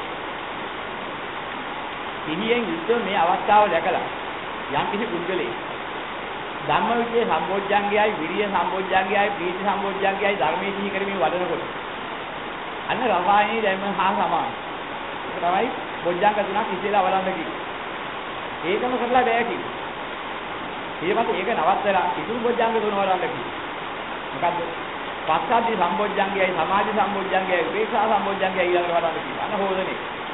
සිහියෙන් යුක්තව මේ අවස්ථාව දැකලා යම් කිසි පුද්ගලෙක් ධම්මවිචේ සම්බොජ්ජංගයයි විරිය සම්බොජ්ජංගයයි ප්‍රීති සම්බොජ්ජංගයයි ධර්මයේ සිහි කරමින් වඩනකොට අන්න රසායනික ධර්ම හා සමානයි. ඒක තමයි බොජ්ජංග තුනක් ඉස්සෙල්ලා අවලංග කිව්වේ. ඒකම කරලා බෑ කිව්වේ. ඊපස්සේ ඒක නවත්තලා ඉතුරු බොජ්ජංග තුන වලන්න කිව්වේ. මොකද්ද? පස්සද්ධි සම්බොජ්ජංගයයි සමාධි සම්බොජ්ජංගයයි උපේක්ෂා සම්බොජ්ජංගයයි ඊළඟට වඩන්න කිව්වා. අන්න හොදනේ.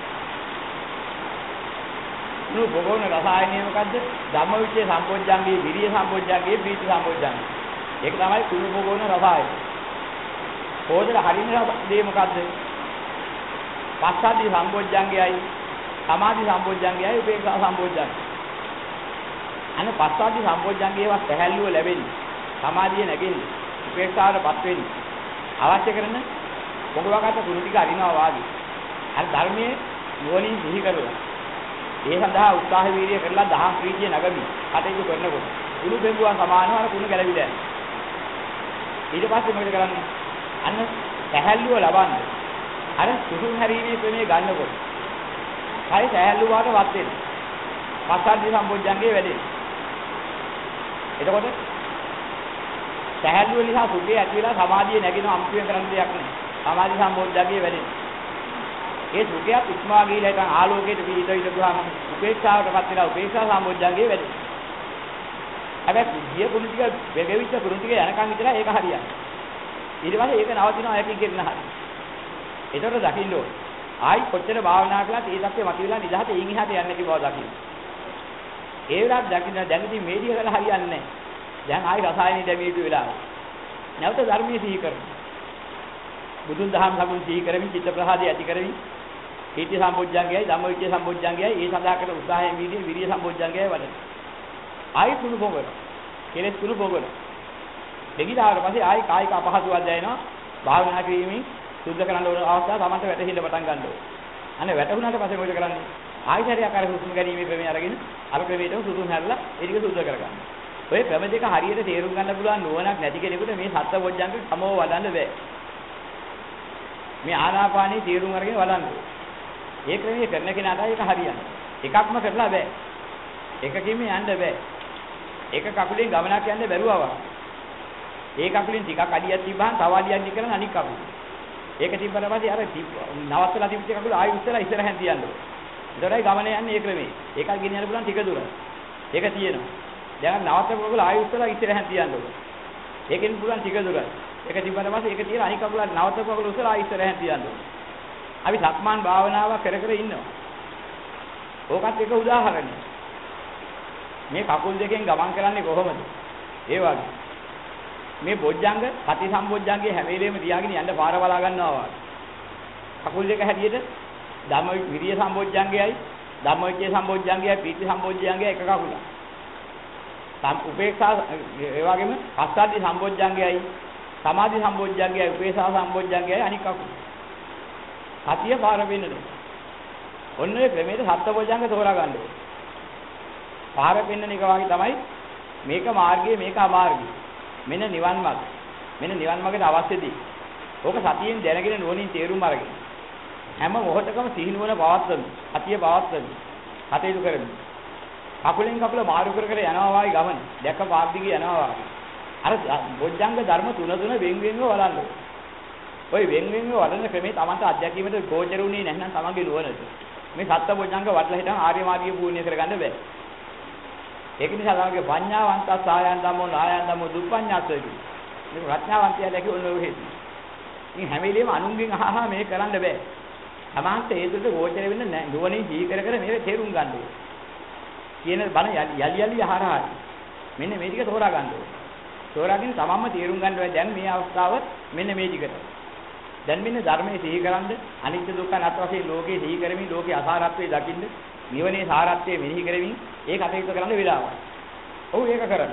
නු බොගෝන රසායනික මොකද්ද? ධම්මවිචේ සම්බොජ්ජංගේ විරිය සම්බොජ්ජංගේ ප්‍රීති සම්බොජ්ජංගේ. ඒක තමයි කුණු බොගෝන රසායනික. හොදලා හරින දේ මොකද්ද? පස්සද්ධි සම්බොජ්ජංගයයි සමාධි සම්බොජ්ජංගයයි උපේක්ෂා සම්බොජ්ජංගය. අන්න පස්සද්ධි සම්බොජ්ජංගේව පැහැල්ලුව ලැබෙන්නේ. සමාධිය නැගෙන්නේ. උපේක්ෂාවටපත් වෙන්නේ. අවශ්‍ය කරන පොඟවකට කුණු ටික අරිනවා වාගේ. අර ධර්මයේ නුවණින් සිහි කරලා. ඒ සඳහා උත්සාහ වීර්ය කරලා දහම් ප්‍රීතිය නගමි. කටයුතු කරනකොට කුණු බෙඹුවන් සමානව අර කුණු ගැලවිලා යනවා. ඊට පස්සේ මොකද කරන්නේ? අන්න පැහැල්ලුව ලබන්නේ. අර සුසුම් හැරීමේ ක්‍රමයේ ගන්නකොට හරි සෑහළු වාටවත් වෙනවා. පස්සද්ධි සම්බොජ්ජංගේ වැඩේ. එතකොට සෑහළු නිසා සුඛය ඇති වෙලා සමාධිය නැගින අම්පිය කරන්න දෙයක් නැහැ. සමාධි සම්බොජ්ජංගේ වැඩේ. ඒ සුඛයත් ඉක්මවා ගිහලා ඉතින් ආලෝකයට පිහිට ඉඳුවාම උපේක්ෂාවටපත් වෙලා උපේක්ෂා සම්බොජ්ජංගේ වැඩේ. හැබැයි ගිය කුණු ටික වෙගෙවිච්ච කුණු ටික යනකම් විතර ඒක හරියන්නේ. ඊට පස්සේ ඒක නවතිනවා යකින් කියන හරිය. ඒතකොට දකින්න ඕනේ. ආයි කොච්චර භාවනා කළත් ඒ தත්ත්වෙ මතුවලා නිදහස ඊන් එහාට යන්නේ නැති බව දකින්න. ඒ වෙලාවට දකින්න දැන් ඉතින් මේ ටික කරලා හරියන්නේ නැහැ. දැන් ආයි රසායනික දැවිය යුතු වෙලාව. නැවත ධර්මයේ සිහි කරනවා. බුදුන් දහම් සම්මුන් සිහි කරමින් චිත්ත ප්‍රහාදය ඇති කරමින් පීති සම්බොජ්ජංගයයි ධම්මවිචේ සම්බොජ්ජංගයයි ඒ සඳහා කරන උත්සාහයෙන් විරිය සම්බොජ්ජංගයයි වඩන. ආයි කුණු පොගන. කෙලෙස් කුණු පොගන. දෙගිලාවට පස්සේ ආයි කායික අපහසුතාවක් දැනෙනවා. භාවනා කිරීමෙන් සුද්ධ කරන්න ඕන අවස්ථාව තමන්ට වැටහෙන්න පටන් ගන්න ඕනේ. අනේ වැටුණාට පස්සේ මොකද කරන්නේ? ආයතරයක් අර හුස්ම ගැනීමේ ක්‍රමය අරගෙන අර ක්‍රමයටම සුදුන් හැරලා ඒ ටික සුද්ධ කරගන්න. ඔය ක්‍රම දෙක හරියට තේරුම් ගන්න පුළුවන් නුවණක් නැති කෙනෙකුට මේ සත්‍ය බොජ්ජංග සමව වඩන්න බෑ. මේ ආනාපානී තේරුම් අරගෙන වඩන්න. ඒ ක්‍රමයේ කරන කෙනාට ඒක හරියන්නේ. එකක්ම කරලා බෑ. එකකින්ම යන්න බෑ. එක කකුලෙන් ගමනක් යන්න බැරුවා. ඒ කකුලෙන් ටිකක් අඩියක් තිබ්බහම තව අඩියක් දික් කරන අනික් කකුල. ඒක තිබ්බට පස්සේ අර නවත්තලා තිබිච්ච කකුල ආයෙ උස්සලා ඉස්සරහෙන් තියන්න ඕනේ. ඒතරයි ගමන යන්නේ ඒ ක්‍රමේ. ඒකක් ගෙනියන්න පුළුවන් ටික දුර. ඒක තියෙනවා. දැන් නවත්තපු කකුල ආයෙ උස්සලා ඉස්සරහෙන් තියන්න ඕනේ. ඒකෙන් පුළුවන් ටික දුර. ඒක තිබ්බට පස්සේ ඒක තියලා අනික් කකුල නවත්තපු කකුල උස්සලා ආයෙ ඉස්සරහෙන් තියන්න ඕනේ. අපි සක්මන් භාවනාව කර කර ඉන්නවා. ඕකත් එක උදාහරණයක්. මේ කකුල් දෙකෙන් ගමන් කරන්නේ කොහොමද? ඒ වගේ මේ බොජ්ජංග සති සම්බොජ්ජංගේ හැම වෙලේම තියාගෙන යන්න පාර බලා ගන්නවා. කකුල් දෙක හැටියට ධම්ම විරිය සම්බොජ්ජංගයයි ධම්මවිචේ සම්බොජ්ජංගයයි ප්‍රීති සම්බොජ්ජංගයයි එක කකුලක්. උපේක්ෂා ඒ වගේම පස්සද්ධි සම්බොජ්ජංගයයි සමාධි සම්බොජ්ජංගයයි උපේක්ෂා සම්බොජ්ජංගයයි අනික් කකුල. සතිය පාර වෙන්නද? ඔන්න ඔය ක්‍රමයට සත්බොජ්ජංග තෝරා ගන්න ඕනේ. පාර වෙන්නන එක වගේ තමයි මේක මාර්ගය මේක අමාර්ගය. මෙන්න නිවන් මාර්ග. මෙන්න නිවන් මාර්ගයට අවශ්‍ය දේ. ඕක සතියෙන් දැනගෙන නුවණින් තේරුම් අරගෙන. හැම මොහොතකම සිහිනුවන පවත්වමු. සතිය පවත්වමු. කටයුතු කරමු. කකුලෙන් කකුල මාරු කර කර යනවා වගේ ගමන. දැක්ක පාර දිගේ යනවා වගේ. අර බොජ්ජංග ධර්ම තුන වෙන් වෙන්ව වලන්න. ඔය වෙන් වෙන්ව වලන ක්‍රමේ Tamanට අධ්‍යක්ීමට ගෝචරුුනේ නැත්නම් Tamanගේ නුවණට. මේ සත්‍ය බොජ්ජංග වඩලා හිටන් ආර්ය මාර්ගය පූර්ණ්‍ය කරගන්න බෑ. ඒක නිසා තමයි පඤ්ඤාවන්ත සායන් ධම්මෝ නායන් ධම්මෝ දුප්පඤ්ඤාසය කියන්නේ. මේ ප්‍රඥාවන්තයා දැකි ඔන්න ඔය හේතු. මේ හැම වෙලෙම අනුන්ගෙන් අහහා මේක කරන්න බෑ. සමාන්ත ඒ දුරට ගෝචර වෙන්න නැහැ. නුවණින් ජී කර කර මේක තේරුම් ගන්න ඕනේ. කියන බණ යලි අහරහා. මෙන්න මේ ටික තෝරා ගන්න ඕනේ. තෝරාගෙන තමන්ම තේරුම් ගන්න ඕනේ දැන් මේ අවස්ථාව මෙන්න මේ ටිකට. දැන් මෙන්න ධර්මයේ සිහි කරන්ද අනිත්‍ය දුක්ඛ අනාත්ම වශයෙන් ලෝකේ සිහි කරමින් ලෝකේ අසාරත්වයේ දකින්න නිවනේ සාරත්වයේ මෙනෙහි කරමින් ඒ කටයුතු කරන්න වෙලාවයි. ඔව් ඒක කරන්න.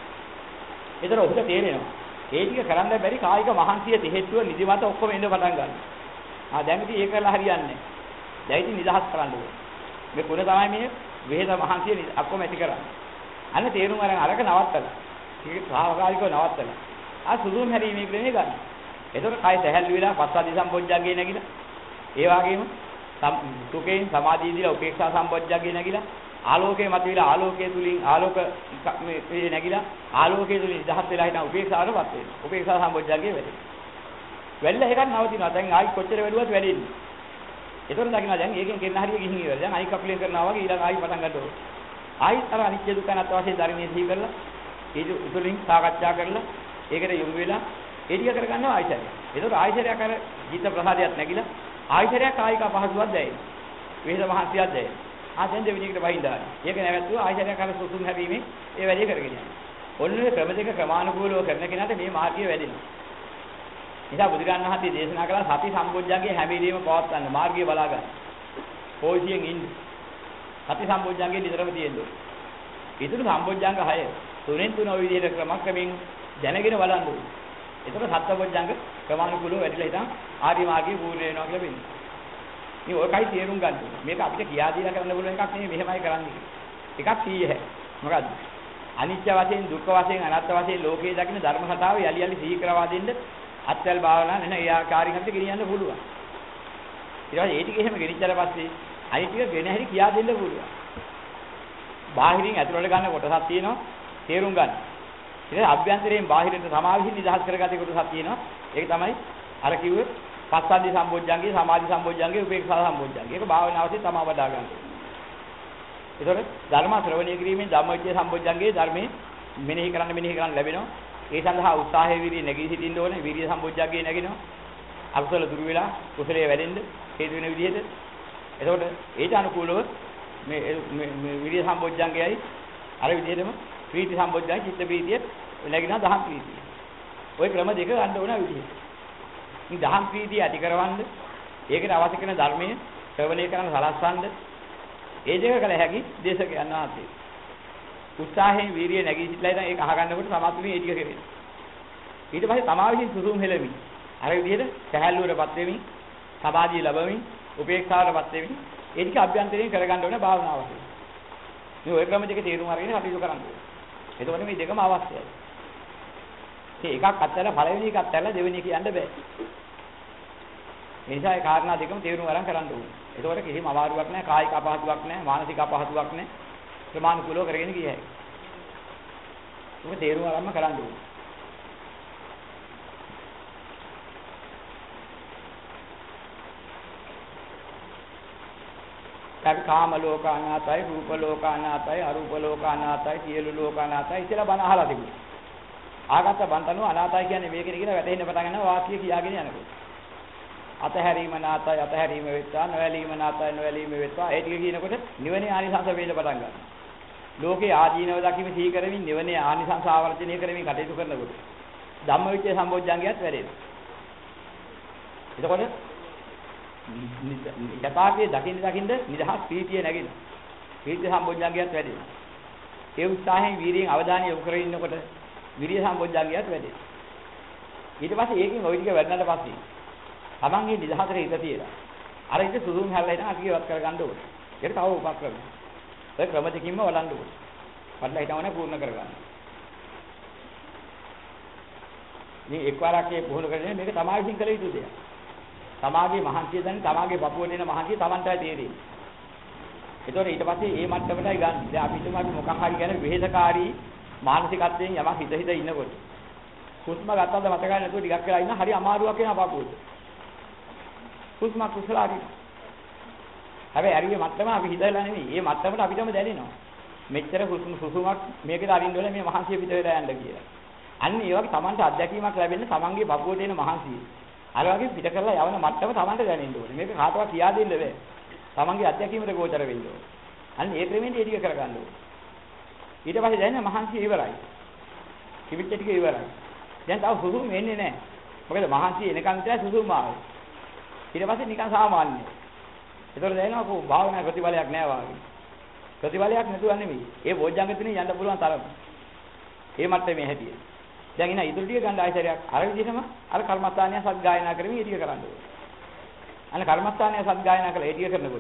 ඒතර ඔබට තේරෙනවා. ඒ ටික කරන්න බැරි කායික මහන්සිය තෙහෙට්ටුව නිදිමත ඔක්කොම එන්න පටන් ගන්නවා. දැන් ඉතින් ඒක කරලා හරියන්නේ නැහැ. දැන් ඉතින් නිදහස් කරන්න ඕනේ. මේ කුණ තමයි මේ වෙහෙස මහන්සිය අක්කොම ඇති කරන්නේ. අන්න තේරුම් අරන් අරක නවත්තලා. ඒක සාහකාලිකව නවත්තලා. ආ සුදුම් හැරීමේ ක්‍රමයේ ගන්න. එතකොට කය සැහැල්ලු වෙලා පස්සද්ධි සම්පොඥ්ජාගේ නැගිලා. ඒ වගේම සුඛයෙන් සමාධිය දීලා උපේක්ෂා සම්පොඥ්ජාගේ නැගිලා. ආලෝකයේ මතුවලා ආලෝකයේ තුලින් ආලෝක මේ නැගිලා ආලෝකයේ තුලින් දහස් වෙලා හිටන් උපේක්ෂාවටපත් වෙනවා. උපේක්ෂා සම්පොඥ්ජාගේ වැඩි. වැඩිලා ඒකත් නවතිනවා. දැන් ආයි කොච්චර වැඩුවත් වැඩින්නේ. ඒතකොට දකින්න දැන් ඒකෙන් කෙන්න හරිය ගිහින් ඉවරයි. දැන් ආයි කප්ලිය කරනවා වගේ ඊළඟ ආයි පටන් ගන්න ඕනේ. ආයිත් අර අනිත්‍ය දුක්ඛ අනාත්ම වශයෙන් ධර්මයේ සිහි කරලා ඒ උතුලින් සාකච්ඡා කරලා ඒකට යොමු වෙලා ඒ ටික කරගන්නවා ආයිසරය. ඒතකොට ආයිසරයක් අර ජීත ප්‍රසාදයක් නැගිලා ආයිසරයක් කායික පහසුවක් දැනෙනවා. වේද මහන්සියක් දැනෙනවා. ආයෙත් දෙවෙනි එකට වහින්දා. ඒක නැවැත්තුව ආයිසරයක් අර සුසුම් හැවීමේ ඒ වැඩේ කරගෙන යනවා. ඔන්නේ ක්‍රම දෙක ක්‍රමානුකූලව කරන කෙනාට මේ මාර්ගය වැඩෙනවා. නිසා බුදුරජාණන් වහන්සේ දේශනා කළා සති සම්බොජ්ජංගේ හැම වෙලෙම පවත්වන්න මාර්ගය බලා ගන්න. හොයිසියෙන් ඉන්න. සති සම්බොජ්ජංගේ නිතරම තියෙන්න. ඊටු සම්බොජ්ජංග 6 තුනෙන් තුන ওই විදිහට ක්‍රමක්‍රමයෙන් දැනගෙන බලන්න ඕනේ. ඒතකොට සත්බොජ්ජංග ක්‍රමානුකූලව වැඩිලා හිටන් ආර්ය මාර්ගයේ පූර්ණ වෙනවා කියලා වෙන්නේ. මේ ඔයකයි තේරුම් ගන්න ඕනේ. මේක අපිට කියා දීලා කරන්න පුළුවන් එකක් නෙමෙයි මෙහෙමයි කරන්නේ. එකක් 100යි. මොකද්ද? අනිත්‍ය වශයෙන් දුක්ඛ වශයෙන් අනාත්ම වශයෙන් ලෝකයේ දකින්න ධර්ම කතාව යලි යලි සිහි කරවා දෙන්න අත්වල භාවනා නෙන ඒ ආකාරයෙන් අපිට ගෙනියන්න පුළුවන්. ඊට පස්සේ ඒ ටික එහෙම ගෙනිච්චාට පස්සේ අනිත් ටික ගෙන හැරි කියා දෙන්න පුළුවන්. බාහිරින් ඇතුළට ගන්න කොටසක් තියෙනවා තේරුම් ගන්න. ඊට අභ්‍යන්තරයෙන් බාහිරට සමාවිහින් නිදහස් කරගත කොටසක් තියෙනවා. ඒක තමයි අර කිව්වේ පස්සද්ධි සම්බොජ්ජංගේ සමාධි සම්බොජ්ජංගේ උපේක්ෂා සම්බොජ්ජංගේ. ඒක භාවනාවදී තමයි වඩා ගන්න. ඒතකොට ධර්ම ශ්‍රවණය කිරීමෙන් ධම්මවිචේ සම්බොජ්ජංගේ ධර්මයේ මෙනෙහි කරන්න ලැබෙනවා. ඒ සඳහා උත්සාහය විරිය නැගී සිටින්න ඕනේ. විරිය සම්බොජ්ජංගේ නැගිනවා. අකුසල දුරු වෙලා කුසලයේ වැඩෙන්න හේතු වෙන විදිහට. එතකොට ඒට අනුකූලව මේ විරිය සම්බොජ්ජංගයයි අර විදිහටම ප්‍රීති සම්බොජ්ජංගය චිත්ත ප්‍රීතිය නැගිනවා දහම් ප්‍රීතිය. ওই ක්‍රම දෙක ගන්න ඕන විදිහට. මේ දහම් ප්‍රීතිය ඇති කරවන්න ඒකට අවශ්‍ය කරන ධර්මයේ ශ්‍රවණය කරන සලස්වන්න ඒ දෙක කළ හැකි දේශකයන් වහන්සේ. උත්සාහයෙන් වීරිය නැගී සිටලා ඉතින් ඒක අහගන්නකොට සමාධිය ඒ ටික කෙරෙනවා. ඊට පස්සේ තමා විසින් සුසුම් හෙලමින් අර විදිහට සහැල්ලුවටපත් වෙමින් සමාධිය ලැබෙමින් උපේක්ෂාවටපත් වෙමින් ඒ ටික අභ්‍යන්තරයෙන් කරගන්න ඕනේ භාවනාවකින්. මේ ඔය ක්‍රම දෙක තේරුම් අරගෙන කටයුතු කරන්න ඕනේ. එතකොට මේ දෙකම අවශ්‍යයි. ඒ එකක් අත්හැරලා පළවෙනි එකක් අත්හැරලා දෙවෙනි එක යන්න බෑ. ඒ නිසා ඒ කාරණා දෙකම තේරුම් අරන් කරන්න ඕනේ. එතකොට කිසිම අමාරුවක් නැහැ, කායික අපහසුයක් නැහැ, මානසික අපහසුයක් නැහැ. ප්‍රමාණිකූලව කරගෙන ගිය හැකියි. ඒක තේරුම් අරන්ම කරන්න ඕනේ. අපි කාම ලෝක අනාතයි, රූප ලෝක අනාතයි, අරූප ලෝක අනාතයි, සියලු ලෝක අනාතයි කියලා බණ අහලා තිබුණා. ආගත බන්තනෝ අනාතයි කියන්නේ මේකනේ කියලා වැටෙන්න පටන් ගන්නවා වාක්‍ය කියාගෙන යනකොට. අතහැරීම නාතයි, අතහැරීම වෙත්තා, නොවැළීම නාතයි, නොවැළීම වෙත්තා. ඒ ටික කියනකොට නිවනේ ආනිසංස වේද පටන් ගන්නවා. ලෝකේ ආදීනව දකිම සිහි කරමින් නිවනේ ආනිසංස ආවර්ජනය කරමින් කටයුතු කරනකොට ධම්මවිචේ සම්බොජ්ජංගයත් වැඩෙනවා. එතකොට යථාර්ථයේ දකින්න නිදහස් ප්‍රීතිය නැගෙනවා. ප්‍රීති සම්බොජ්ජංගයත් වැඩෙනවා. ඒ උත්සාහයෙන් වීරියෙන් අවධානය යොමු කරගෙන ඉන්නකොට විරිය සම්බොජ්ජංගයත් වැඩෙනවා. ඊට පස්සේ ඒකෙන් ওই ටික වැඩනට පස්සේ තමන්ගේ නිදහසට හිත තියලා අර ඉත සුදුම් හැල්ලා ඉතින් අපි ඉවත් කරගන්න ඕනේ. ඒක තව උපක්‍රම. ඒ ක්‍රම දෙකින්ම වළඳ ඕනේ. වඩලා හිටවනේ පූර්ණ කරගන්න. මේ එක්වරක් මේ පුහුණු කරගෙන මේක තමයි විසින් කළ යුතු දෙයක්. තමාගේ මහන්සිය දැන් තමාගේ පපුවට එන මහන්සිය Tamanටයි තේරෙන්නේ. ඒතකොට ඊට පස්සේ මේ මට්ටමටයි ගන්න. දැන් අපි හිතමු අපි මොකක් හරි ගැන වෙහෙසකාරී මානසිකත්වයෙන් යමක් හිත ඉන්නකොට හුස්ම ගත්තද මතකයි නැතුව ටිකක් වෙලා ඉන්න හරි අමාරුවක් වෙනවා පපුවට. හුස්ම කුසලාරි. හැබැයි අරියේ මට්ටම අපි හිතලා නෙමෙයි. මේ මට්ටමට අපිටම දැනෙනවා. මෙච්චර හුස්ම සුසුමක් මේකට අරින්න ඕනේ මේ මහන්සිය පිට වෙලා යන්න කියලා. අන්න ඒ වගේ Tamanට අත්දැකීමක් ලැබෙන්න Tamanගේ පපුවට එන මහන්සිය. අර වගේ පිට කරලා යවන මට්ටම Tamanට දැනෙන්න ඕනේ. මේක කාටවත් කියා දෙන්න බෑ. Tamanගේ අත්දැකීමට ගෝචර වෙන්න ඕනේ. අන්න ඒ ක්‍රමෙන් ඒ ටික කරගන්න ඕනේ. ඊට පස්සේ දැනෙන මහන්සිය ඉවරයි. කිවිච්ච ටික ඉවරයි. දැන් තව සුසුම් වෙන්නේ නැහැ. මොකද මහන්සිය එනකන් විතරයි සුසුම් ආවේ. ඊට පස්සේ නිකන් සාමාන්‍යයි. ඒතකොට දැනෙනවා කො භාවනා ප්‍රතිඵලයක් නැහැ වාගේ. ප්‍රතිඵලයක් නැතුව නෙමෙයි. ඒ බොජ්ජංග තුනේ යන්න පුළුවන් තරම. ඒ මට්ටමේ හැටියෙ. දැන් ඉතින් ඊටු ටික ගන්න ආයතරයක් අර විදිහම අර කර්මස්ථානය සත් ගායනා කරමින් ඒ ටික කරන්න ඕනේ. අන්න කර්මස්ථානය සත් ගායනා කළා ඒ ටික කරනකොට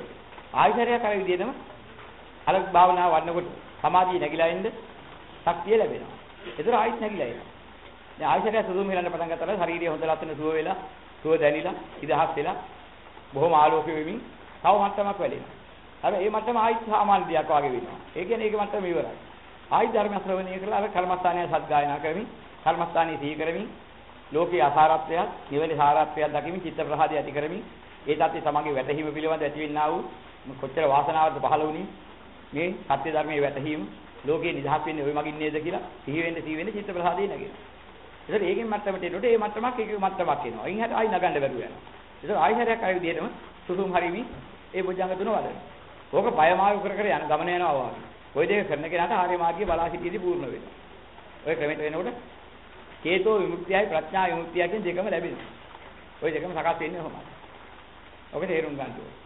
ආයතරයක් අර විදිහටම අර භාවනාව වඩනකොට සමාධිය නැగిලා ඉන්න ශක්තිය ලැබෙනවා. ඒතර ආයිත් නැగిලා එනවා. දැන් ආයතරය සුදුම හිලන්න පටන් ගත්තාම ශරීරය හොඳ ලස්සන සුව වෙලා, සුව දැනිලා, ඉදහස් වෙලා බොහොම ආලෝක වෙමින් තව මට්ටමක් වැඩෙනවා. හැබැයි මේ මට්ටම ආයිත් සාමාන්‍ය දෙයක් වගේ වෙනවා. ඒ කියන්නේ ඒක මට්ටම ඉවරයි. ආයිත් ධර්ම ශ්‍රවණය කරලා අර කර්මස්ථානයේ සත්ගායනා කරමින්, කර්මස්ථානයේ සිහි කරමින්, ලෝකේ අසාරත්වයක්, නිවැරදි සාරත්වයක් දකිමින් චිත්ත ප්‍රහාදය ඇති කරමින්, ඒ தත්ත්වය තමගේ වැටහීම පිළිබඳ ඇතිවෙනා වූ කොච්චර වාසනාවක්ද පහළ වුණේ මේ සත්‍ය ධර්මයේ වැටහීම ලෝකේ නිදහස් වෙන්නේ ওই මගින් නේද කියලා සිහි වෙන්න චිත්ත ප්‍රහාදය නැගෙනවා. ඒතර ඒකෙන් මට්ටමට එනකොට ඒ මට්ටමක් එක මට්ටමක් එනවා. අයින් හැට ආයි නගන්න බැරුව යනවා. ඒතර ආයි හැරයක් ආයි විදිහටම සුසුම් හරිමි ඒ බොජ්ජංග තුන වදන. ඕක පයමාරු කර කර යන ගමන යනවා වාගේ. ওই දෙක කරන කෙනාට ආර්ය මාර්ගය බලා සිටියේදී පූර්ණ වෙනවා. ඔය ක්‍රමයට වෙනකොට චේතෝ විමුක්තියයි ප්‍රඥා විමුක්තියයි කියන දෙකම ලැබෙනවා. ওই දෙකම සකස් වෙන්නේ කොහොමද? ඔක තේරුම් ගන්න ඕනේ.